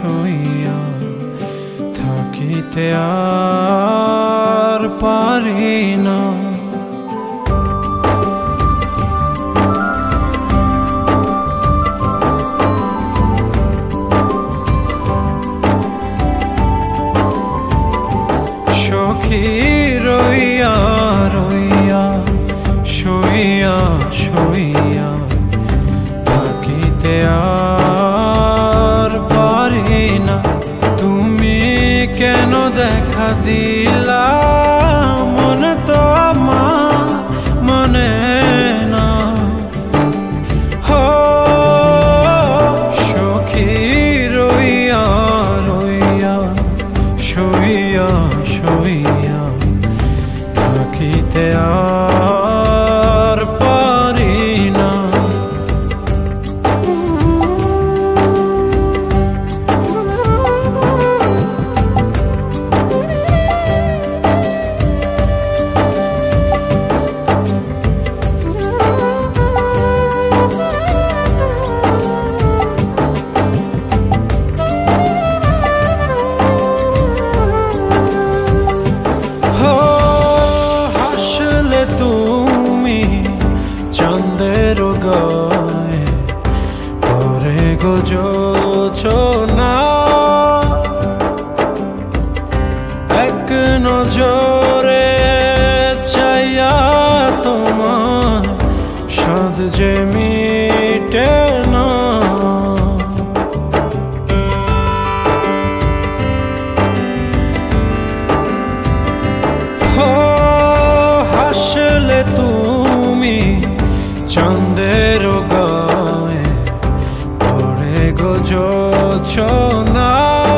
শুইয়া থাকিতে আর পারি না। সখী রইয়া রইয়া শুইয়া শুইয়া থাকিতে আর পারি না। তুমি কেন দেখা দিলা মনে তো আমার মনে না। হো সখী রইয়া রইয়া শুইয়া শুইয়া থাকিতে আর পারি না। তুমি চাঁদের গায়ে পরে গো জোছনা, এক নজরে চাইয়া তোমার সাধ যে মিটে না। হাসলে তুমি চাঁদের গায়ে পরে গো জোছনা,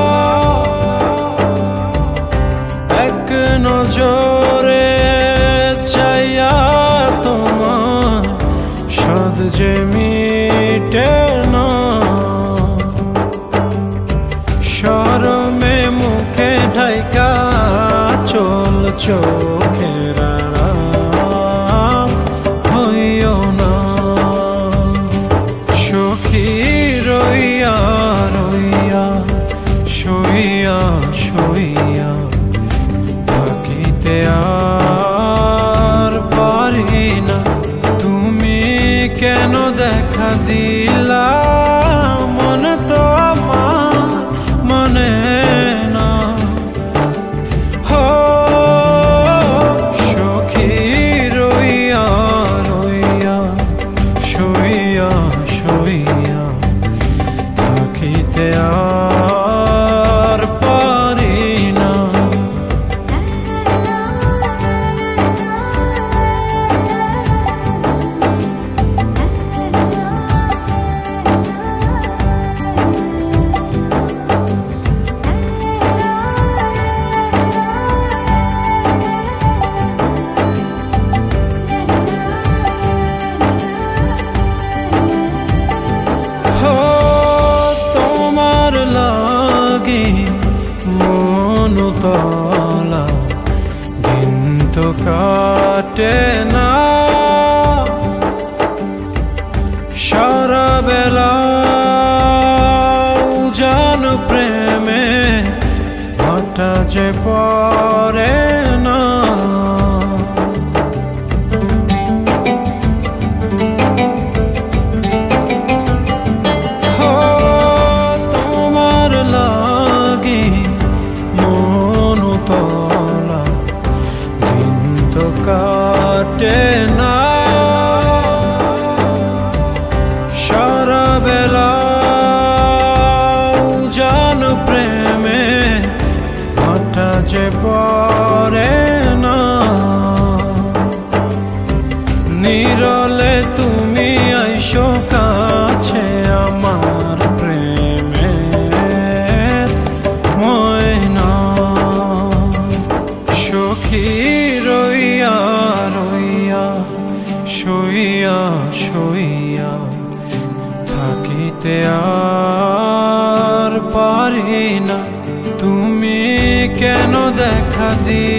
এক নজরে চাইয়া তোমার সাধ যে মিটে না। শরমে মুখে ঢাইকা চল চোখের আড়াল হইও না। সখী রইয়া রইয়া শুইয়া শুইয়া থাকিতে আর পারি না। তুমি কেন দেখা দিলা মনে তো আমার মনে না। শুইয়া থাকিতে আর পারি না। মনতলা দিন তো কাটে না, সারা বেলা জান প্রেমে ভাটা যে পড়ে না। তোমার লাগি মনতলা দিন তো কাটে না, সারা বেলা জান প্রেমে ভাটা যে পড়ে না। নিরলে তুমি আইসো কাছে আমার প্রেমের ময়না। সখী রইয়া রইয়া শুইয়া শুইয়া থাকিতে আর পারি না। তুমি কেন দেখা দি